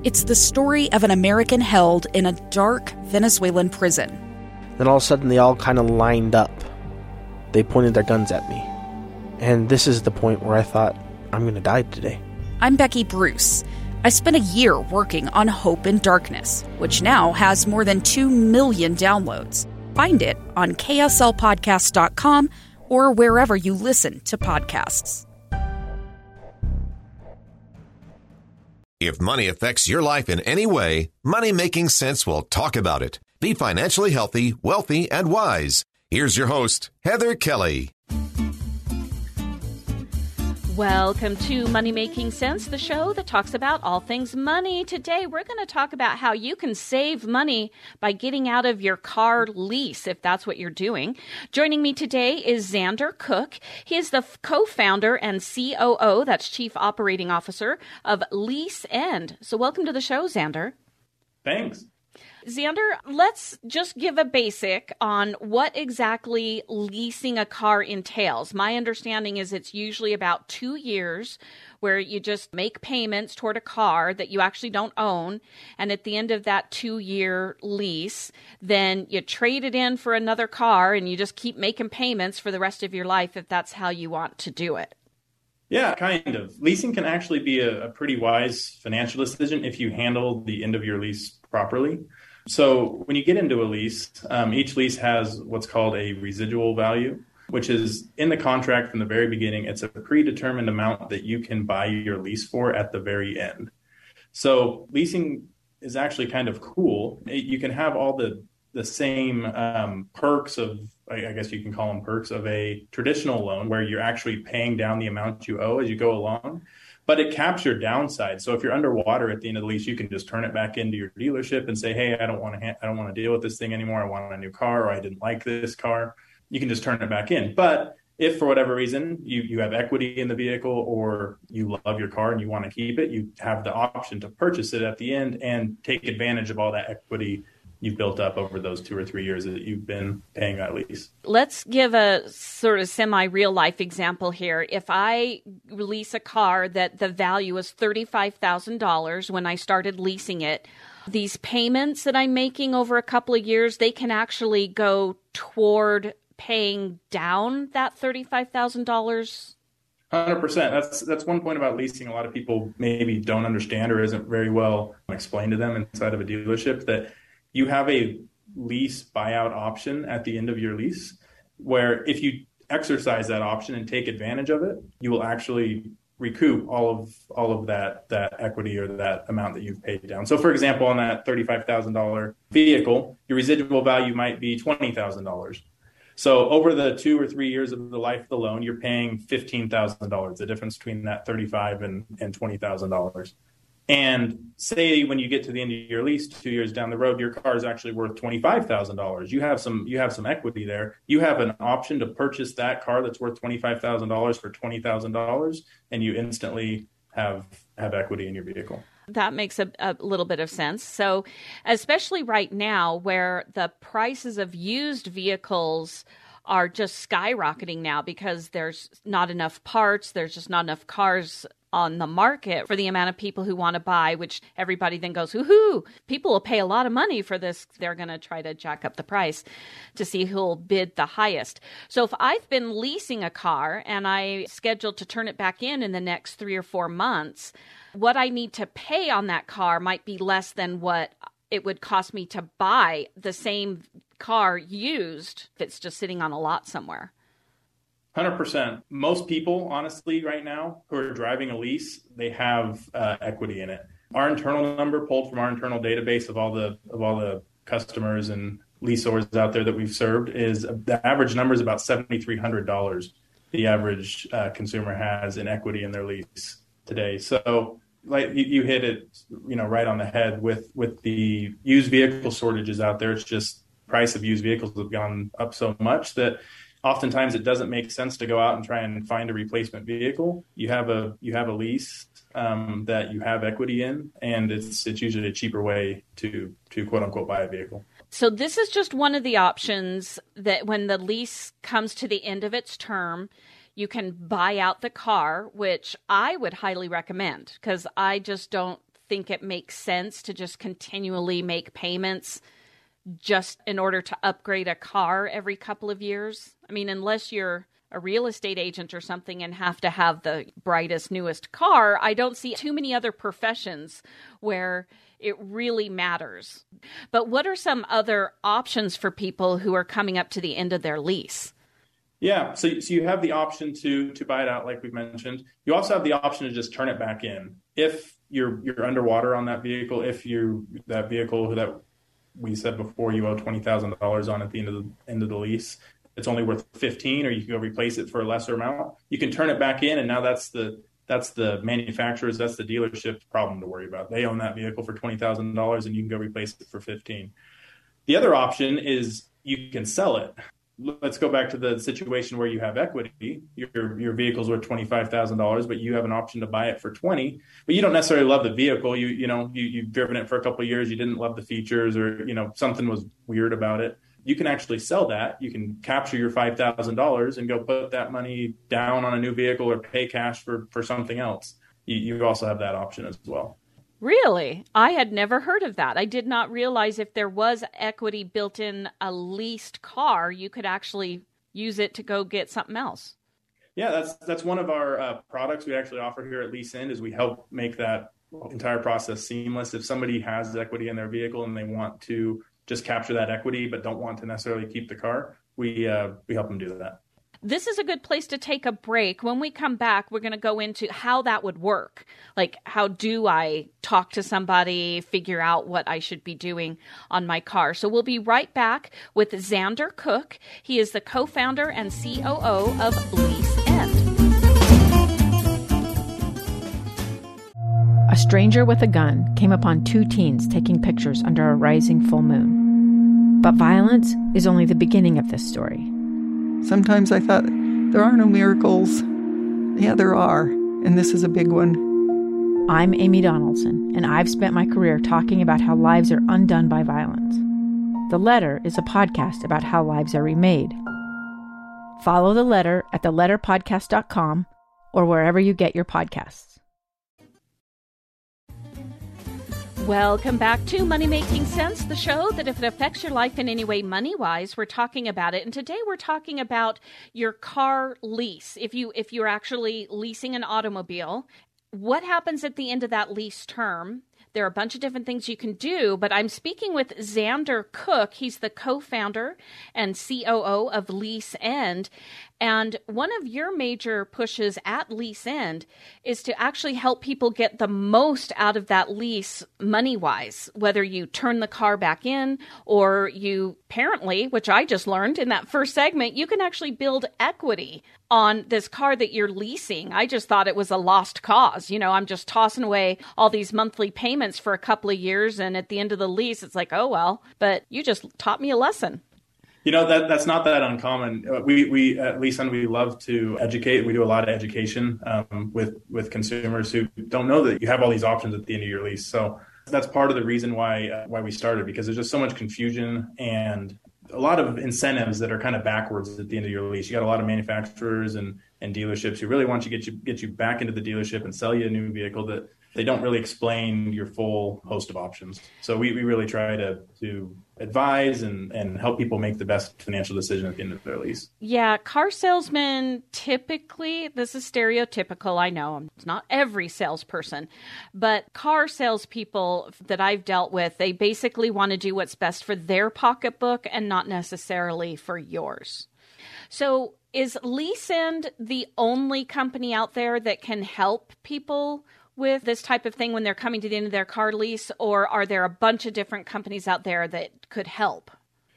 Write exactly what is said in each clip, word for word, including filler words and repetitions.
It's the story of an American held in a dark Venezuelan prison. Then all of a sudden they all kind of lined up. They pointed their guns at me. And this is the point where I thought, I'm going to die today. I'm Becky Bruce. I spent a year working on Hope in Darkness, which now has more than two million downloads. Find it on K S L podcast dot com or wherever you listen to podcasts. If money affects your life in any way, Money Making Sense will talk about it. Be financially healthy, wealthy, and wise. Here's your host, Heather Kelly. Welcome to Money Making Sense, the show that talks about all things money. Today, we're going to talk about how you can save money by getting out of your car lease, if that's what you're doing. Joining me today is Xander Cook. He is the co-founder and C O O, that's Chief Operating Officer, of Lease End. So welcome to the show, Xander. Thanks. Xander, let's just give a basic on what exactly leasing a car entails. My understanding is it's usually about two years where you just make payments toward a car that you actually don't own. And at the end of that two-year lease, then you trade it in for another car and you just keep making payments for the rest of your life if that's how you want to do it. Yeah, kind of. Leasing can actually be a, a pretty wise financial decision if you handle the end of your lease properly. So when you get into a lease, um, each lease has what's called a residual value, which is in the contract from the very beginning. It's a predetermined amount that you can buy your lease for at the very end. So leasing is actually kind of cool. It, you can have all the, the same um, perks of, I guess you can call them perks of a traditional loan where you're actually paying down the amount you owe as you go along. But it caps your downside. So if you're underwater at the end of the lease, you can just turn it back into your dealership and say, "Hey, I don't want to, ha- I don't want to deal with this thing anymore. I want a new car, or I didn't like this car." You can just turn it back in. But if for whatever reason you you have equity in the vehicle, or you love your car and you want to keep it, you have the option to purchase it at the end and take advantage of all that equity you've built up over those two or three years that you've been paying that lease. Let's give a sort of semi-real life example here. If I lease a car that the value is thirty-five thousand dollars when I started leasing it, these payments that I'm making over a couple of years, they can actually go toward paying down that thirty-five thousand dollars. one hundred percent. That's that's one point about leasing a lot of people maybe don't understand or isn't very well explained to them inside of a dealership, that you have a lease buyout option at the end of your lease, where if you exercise that option and take advantage of it, you will actually recoup all of all of that that equity or that amount that you've paid down. So for example, on that thirty-five thousand dollars vehicle, your residual value might be twenty thousand dollars. So over the two or three years of the life of the loan, you're paying fifteen thousand dollars, the difference between that thirty-five and, and twenty thousand dollars. And say when you get to the end of your lease, two years down the road, your car is actually worth twenty-five thousand dollars. You have some you have some equity there. You have an option to purchase that car that's worth twenty-five thousand dollars for twenty thousand dollars, and you instantly have have equity in your vehicle. That makes a, a little bit of sense. So especially right now where the prices of used vehicles are just skyrocketing now because there's not enough parts, there's just not enough cars on the market for the amount of people who want to buy, which everybody then goes, hoo-hoo, people will pay a lot of money for this. They're going to try to jack up the price to see who'll bid the highest. So if I've been leasing a car and I scheduled to turn it back in in the next three or four months, what I need to pay on that car might be less than what it would cost me to buy the same car used if it's just sitting on a lot somewhere. one hundred percent. Most people, honestly, right now, who are driving a lease, they have uh, equity in it. Our internal number, pulled from our internal database of all the of all the customers and leaseors out there that we've served, is the average number is about seven thousand three hundred dollars the average uh, consumer has in equity in their lease today. So like you, you hit it, you know, right on the head with, with the used vehicle shortages out there. It's just price of used vehicles have gone up so much that oftentimes it doesn't make sense to go out and try and find a replacement vehicle. You have a you have a lease um, that you have equity in, and it's it's usually a cheaper way to to quote unquote buy a vehicle. So this is just one of the options that when the lease comes to the end of its term, you can buy out the car, which I would highly recommend because I just don't think it makes sense to just continually make payments just in order to upgrade a car every couple of years. I mean, unless you're a real estate agent or something and have to have the brightest, newest car, I don't see too many other professions where it really matters. But what are some other options for people who are coming up to the end of their lease? Yeah, so, so you have the option to to buy it out, like we've mentioned. You also have the option to just turn it back in. If you're you're underwater on that vehicle, if you that vehicle that we said before you owe twenty thousand dollars on at the end of the end of the lease, it's only worth fifteen, or you can go replace it for a lesser amount. You can turn it back in, and now that's the that's the manufacturer's, that's the dealership's problem to worry about. They own that vehicle for twenty thousand dollars, and you can go replace it for fifteen. The other option is you can sell it. Let's go back to the situation where you have equity. Your your vehicle's worth twenty-five thousand dollars, but you have an option to buy it for twenty. But you don't necessarily love the vehicle. You you know you you've driven it for a couple of years. You didn't love the features, or you know something was weird about it. You can actually sell that. You can capture your five thousand dollars and go put that money down on a new vehicle or pay cash for for something else. You you also have that option as well. Really? I had never heard of that. I did not realize if there was equity built in a leased car, you could actually use it to go get something else. Yeah, that's that's one of our uh, products we actually offer here at LeaseEnd, is we help make that entire process seamless. If somebody has equity in their vehicle and they want to just capture that equity but don't want to necessarily keep the car, we uh, we help them do that. This is a good place to take a break. When we come back, we're going to go into how that would work. Like, how do I talk to somebody, figure out what I should be doing on my car? So we'll be right back with Xander Cook. He is the co-founder and C O O of LeaseEnd. A stranger with a gun came upon two teens taking pictures under a rising full moon. But violence is only the beginning of this story. Sometimes I thought, there are no miracles. Yeah, there are, and this is a big one. I'm Amy Donaldson, and I've spent my career talking about how lives are undone by violence. The Letter is a podcast about how lives are remade. Follow The Letter at the letter podcast dot com or wherever you get your podcasts. Welcome back to Money Making Sense, the show that if it affects your life in any way money-wise, we're talking about it. And today we're talking about your car lease. If you if you're actually leasing an automobile, what happens at the end of that lease term? There are a bunch of different things you can do, but I'm speaking with Xander Cook. He's the co-founder and C O O of LeaseEnd. And one of your major pushes at LeaseEnd is to actually help people get the most out of that lease money-wise, whether you turn the car back in or you apparently, which I just learned in that first segment, you can actually build equity on this car that you're leasing. I just thought it was a lost cause. You know, I'm just tossing away all these monthly payments for a couple of years, and at the end of the lease, it's like, oh, well, but you just taught me a lesson. You know, that that's not that uncommon. We we at LeaseEnd, we love to educate. We do a lot of education um, with with consumers who don't know that you have all these options at the end of your lease. So that's part of the reason why uh, why we started, because there's just so much confusion and a lot of incentives that are kind of backwards at the end of your lease. You got a lot of manufacturers and and dealerships who really want to get you get you back into the dealership and sell you a new vehicle that they don't really explain your full host of options. So we, we really try to to advise and, and help people make the best financial decision at the end of their lease. Yeah, car salesmen typically, this is stereotypical, I know, it's not every salesperson, but car salespeople that I've dealt with, they basically want to do what's best for their pocketbook and not necessarily for yours. So is LeaseEnd the only company out there that can help people with this type of thing when they're coming to the end of their car lease, or are there a bunch of different companies out there that could help?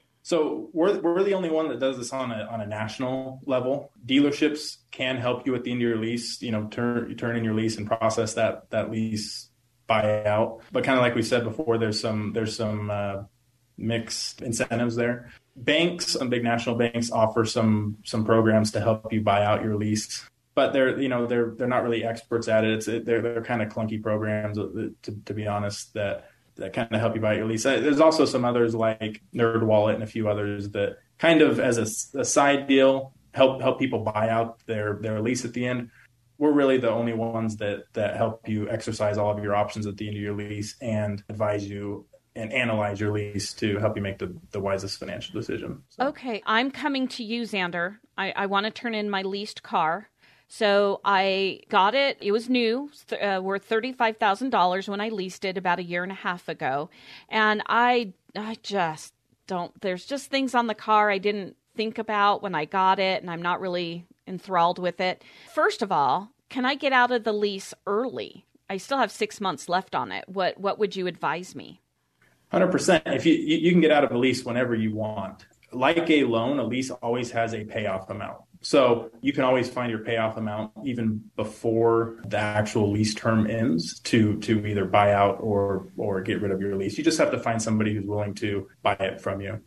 So we're we're the only one that does this on a on a national level. Dealerships can help you at the end of your lease, you know, turn turn in your lease and process that that lease buyout. But kind of like we said before, there's some there's some uh, mixed incentives there. Banks, some big national banks, offer some some programs to help you buy out your lease. But they're, you know, they're they're not really experts at it. It's they're they're kind of clunky programs, to, to be honest, that that kind of help you buy your lease. There's also some others like NerdWallet and a few others that kind of as a, a side deal help help people buy out their their lease at the end. we're really the only ones that that help you exercise all of your options at the end of your lease and advise you and analyze your lease to help you make the, the wisest financial decision. So. Okay, I'm coming to you, Xander. I, I want to turn in my leased car. So I got it. It was new, uh, worth thirty-five thousand dollars when I leased it about a year and a half ago. And I, I just don't, there's just things on the car I didn't think about when I got it, and I'm not really enthralled with it. First of all, can I get out of the lease early? I still have six months left on it. What, what would you advise me? one hundred percent. If you, you can get out of a lease whenever you want. Like a loan, a lease always has a payoff amount. So you can always find your payoff amount even before the actual lease term ends to to either buy out or or get rid of your lease. You just have to find somebody who's willing to buy it from you.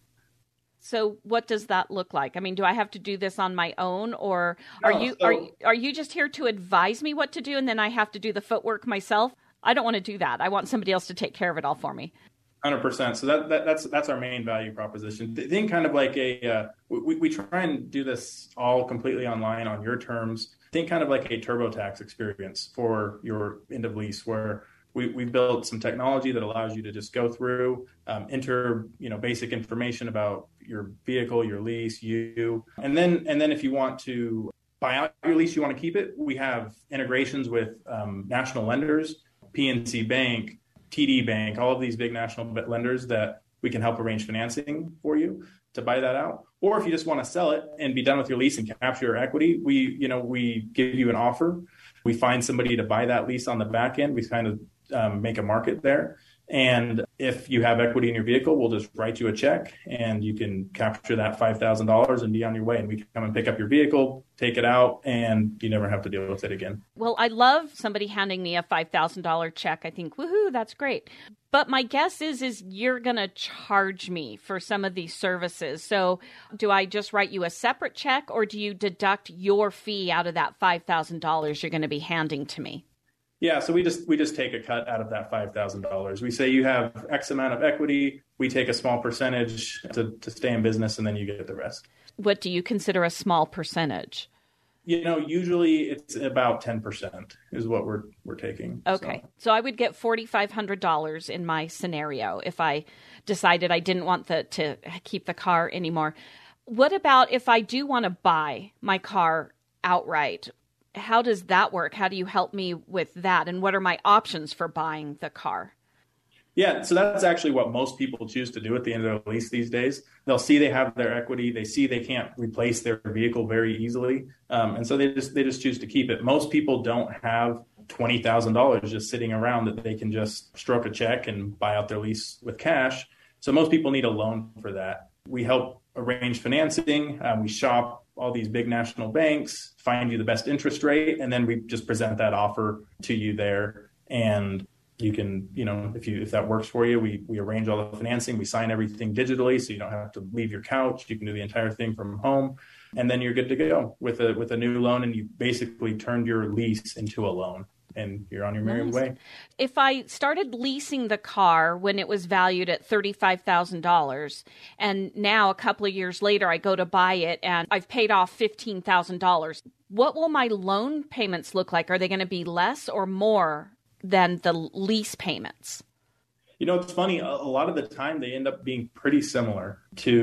So what does that look like? I mean, do I have to do this on my own, or are No, you so- are are you just here to advise me what to do and then I have to do the footwork myself? I don't want to do that. I want somebody else to take care of it all for me. one hundred percent. So that, that that's that's our main value proposition. Think kind of like a uh, we we try and do this all completely online on your terms. Think kind of like a TurboTax experience for your end of lease, where we we built some technology that allows you to just go through, um, enter you know basic information about your vehicle, your lease, you, and then and then if you want to buy out your lease, you want to keep it. We have integrations with um, national lenders, P N C Bank, T D Bank, all of these big national lenders that we can help arrange financing for you to buy that out. Or if you just want to sell it and be done with your lease and capture your equity, we, you know, we give you an offer. We find somebody to buy that lease on the back end. We kind of um, make a market there. And if you have equity in your vehicle, we'll just write you a check and you can capture that five thousand dollars and be on your way. And we can come and pick up your vehicle, take it out, and you never have to deal with it again. Well, I love somebody handing me a five thousand dollars check. I think, woohoo, that's great. But my guess is, is you're going to charge me for some of these services. So do I just write you a separate check, or do you deduct your fee out of that five thousand dollars you're going to be handing to me? Yeah, so we just we just take a cut out of that five thousand dollars. We say you have X amount of equity. We take a small percentage to, to stay in business, and then you get the rest. What do you consider a small percentage? You know, usually it's about ten percent is what we're we're taking. Okay. So, so I would get four thousand five hundred dollars in my scenario if I decided I didn't want the, to keep the car anymore. What about if I do want to buy my car outright? How does that work? How do you help me with that? And what are my options for buying the car? Yeah, so that's actually what most people choose to do at the end of the lease these days. They'll see they have their equity. They see they can't replace their vehicle very easily. Um, and so they just they just choose to keep it. Most people don't have twenty thousand dollars just sitting around that they can just stroke a check and buy out their lease with cash. So most people need a loan for that. We help arrange financing. Um, we shop all these big national banks, find you the best interest rate, and then we just present that offer to you there. And you can, you know, if you if that works for you, we we arrange all the financing. We sign everything digitally, so you don't have to leave your couch. You can do the entire thing from home, and then you're good to go with a with a new loan. And you basically turned your lease into a loan, and you're on your merry Nice. way. If I started leasing the car when it was valued at thirty-five thousand dollars, and now a couple of years later I go to buy it and I've paid off fifteen thousand dollars, what will my loan payments look like? Are they going to be less or more than the lease payments? You know, it's funny. A, a lot of the time they end up being pretty similar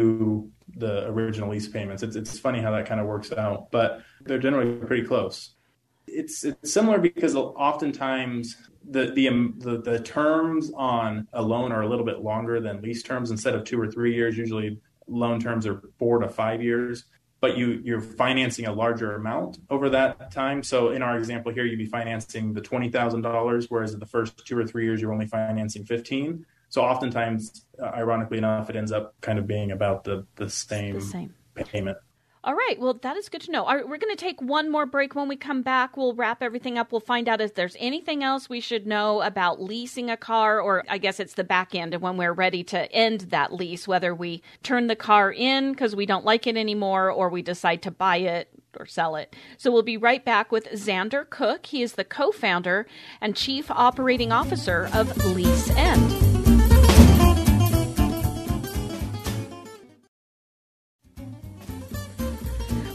to the original lease payments. It's it's funny how that kind of works out, but they're generally pretty close. It's it's similar because oftentimes the, the the the terms on a loan are a little bit longer than lease terms. Instead of two or three years, usually loan terms are four to five years. But you you're financing a larger amount over that time. So in our example here, you'd be financing the twenty thousand dollars, whereas in the first two or three years, you're only financing fifteen. So oftentimes, uh, ironically enough, it ends up kind of being about the the same, The same. payment. All right. Well, that is good to know. All right, we're going to take one more break. When we come back, we'll wrap everything up. We'll find out if there's anything else we should know about leasing a car, or I guess it's the back end of when we're ready to end that lease, whether we turn the car in because we don't like it anymore or we decide to buy it or sell it. So we'll be right back with Xander Cook. He is the co-founder and chief operating officer of Lease End.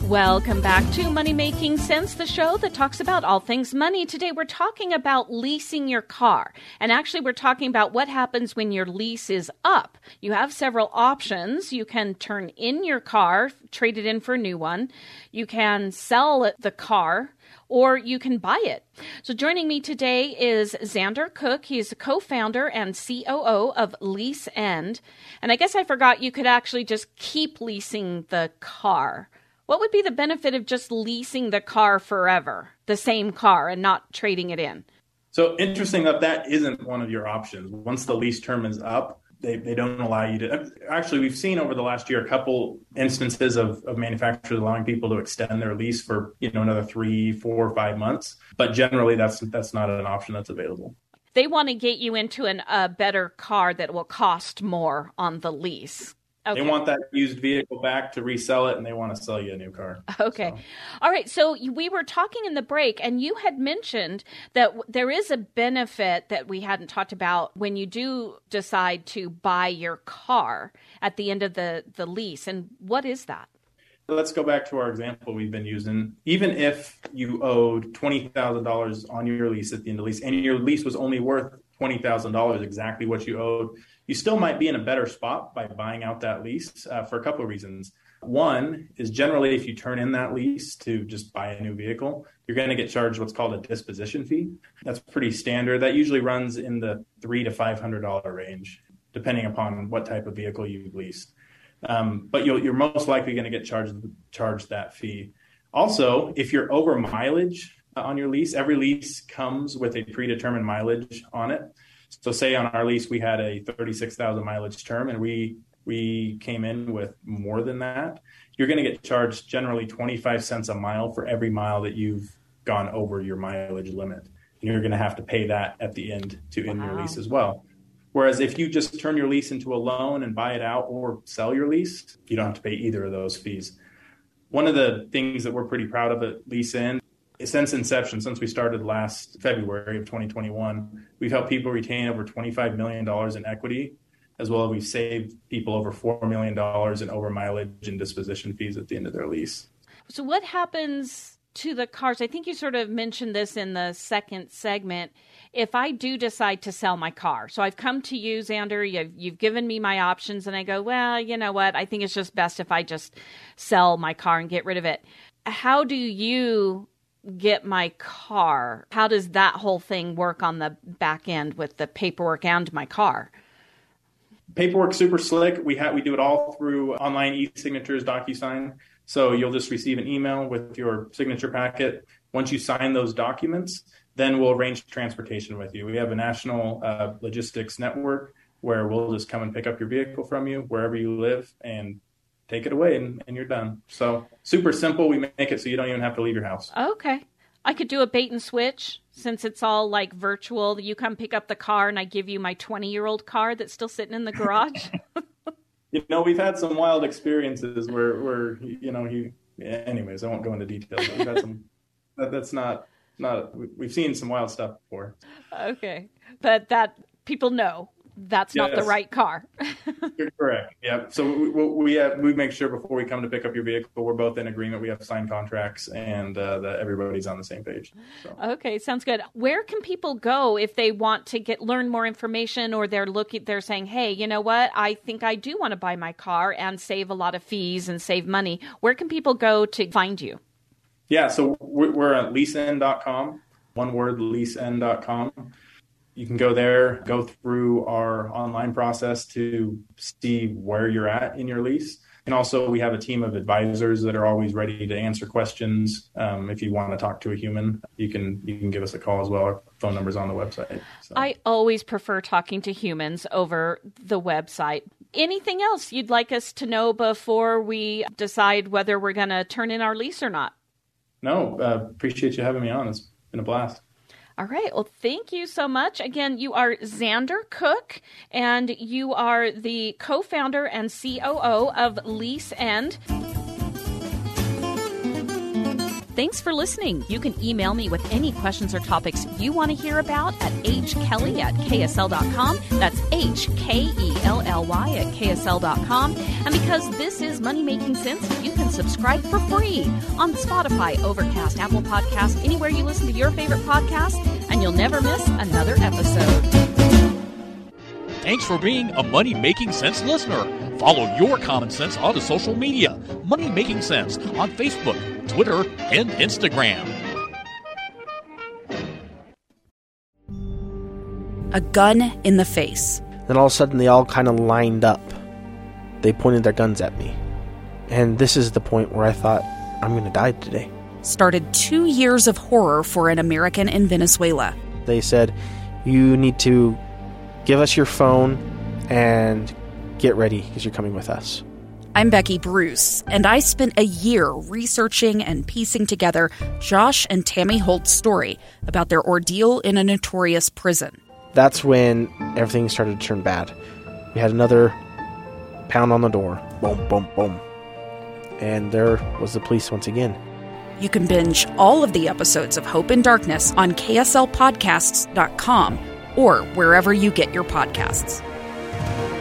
Welcome back to Money Making Sense, the show that talks about all things money. Today we're talking about leasing your car. And actually we're talking about what happens when your lease is up. You have several options. You can turn in your car, trade it in for a new one. You can sell the car, or you can buy it. So joining me today is Xander Cook. He's a co-founder and C O O of Lease End. And I guess I forgot you could actually just keep leasing the car. What would be the benefit of just leasing the car forever, the same car, and not trading it in? So interesting enough, that isn't one of your options. Once the lease term is up, they, they don't allow you to. Actually, we've seen over the last year a couple instances of, of manufacturers allowing people to extend their lease for, you know, another three, four, or five months. But generally, that's that's not an option that's available. They want to get you into an, a better car that will cost more on the lease. Okay. They want that used vehicle back to resell it, and they want to sell you a new car. Okay. So. All right. So we were talking in the break, and you had mentioned that w- there is a benefit that we hadn't talked about when you do decide to buy your car at the end of the, the lease. And what is that? Let's go back to our example we've been using. Even if you owed twenty thousand dollars on your lease at the end of the lease, and your lease was only worth twenty thousand dollars, exactly what you owed, you still might be in a better spot by buying out that lease uh, for a couple of reasons. One is generally if you turn in that lease to just buy a new vehicle, you're going to get charged what's called a disposition fee. That's pretty standard. That usually runs in the three to five hundred dollar range, depending upon what type of vehicle you've leased. Um, but you'll, you're most likely going to get charged charged that fee. Also, if you're over mileage on your lease, every lease comes with a predetermined mileage on it. So say on our lease, we had a thirty-six thousand mileage term, and we we came in with more than that. You're going to get charged generally twenty-five cents a mile for every mile that you've gone over your mileage limit. And you're going to have to pay that at the end to end wow. your lease as well. Whereas if you just turn your lease into a loan and buy it out or sell your lease, you don't have to pay either of those fees. One of the things that we're pretty proud of at Lease End, since inception, since we started last February of twenty twenty-one, we've helped people retain over twenty-five million dollars in equity, as well as we've saved people over four million dollars in over mileage and disposition fees at the end of their lease. So what happens to the cars? I think you sort of mentioned this in the second segment. If I do decide to sell my car, so I've come to you, Xander, you've, you've given me my options, and I go, well, you know what? I think it's just best if I just sell my car and get rid of it. How do you get my car? How does that whole thing work on the back end with the paperwork and my car? Paperwork super slick. We have we do it all through online e-signatures, DocuSign. So you'll just receive an email with your signature packet. Once you sign those documents, then we'll arrange transportation with you. We have a national uh, logistics network where we'll just come and pick up your vehicle from you wherever you live and take it away, and, and you're done. So super simple. We make it so you don't even have to leave your house. Okay. I could do a bait and switch since it's all like virtual. You come pick up the car and I give you my twenty-year-old car that's still sitting in the garage. You know, we've had some wild experiences where, where you know, he, anyways, I won't go into details. But we've had some, that, that's not, not, we've seen some wild stuff before. Okay. But that people know that's yes. not the right car. You're correct. Yeah. So we, we, have, we make sure before we come to pick up your vehicle, we're both in agreement. We have signed contracts and uh, that everybody's on the same page. So. Okay. Sounds good. Where can people go if they want to get learn more information, or they're looking, they're saying, hey, you know what? I think I do want to buy my car and save a lot of fees and save money. Where can people go to find you? Yeah. So we're at lease end dot com. One word, lease end dot com. You can go there, go through our online process to see where you're at in your lease. And also we have a team of advisors that are always ready to answer questions. Um, if you want to talk to a human, you can you can give us a call as well. Our phone number's on the website. So. I always prefer talking to humans over the website. Anything else you'd like us to know before we decide whether we're going to turn in our lease or not? No, uh, appreciate you having me on. It's been a blast. All right. Well, thank you so much. Again, you are Xander Cook, and you are the co-founder and C O O of Lease End. Thanks for listening. You can email me with any questions or topics you want to hear about at hkelly at k s l dot com. That's H K E L L Y at k s l dot com. And because this is Money Making Sense, you can subscribe for free on Spotify, Overcast, Apple Podcasts, anywhere you listen to your favorite podcast, and you'll never miss another episode. Thanks for being a Money Making Sense listener. Follow your common sense on the social media. Money Making Sense on Facebook, Twitter, and Instagram. A gun in the face. Then all of a sudden they all kind of lined up. They pointed their guns at me. And this is the point where I thought, I'm going to die today. Started two years of horror for an American in Venezuela. They said, you need to give us your phone and get ready because you're coming with us. I'm Becky Bruce, and I spent a year researching and piecing together Josh and Tammy Holt's story about their ordeal in a notorious prison. That's when everything started to turn bad. We had another pound on the door. Boom, boom, boom. And there was the police once again. You can binge all of the episodes of Hope in Darkness on k s l podcasts dot com or wherever you get your podcasts.